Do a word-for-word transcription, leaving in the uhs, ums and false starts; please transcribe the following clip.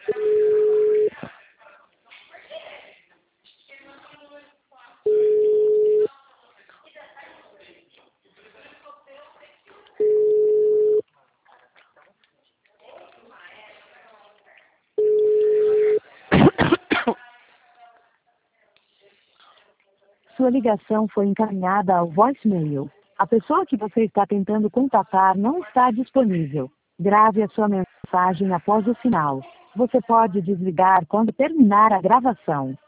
Sua ligação foi encaminhada ao voicemail. A pessoa que você está tentando contatar não está disponível. Grave a sua mensagem após o sinal. Você pode desligar quando terminar a gravação.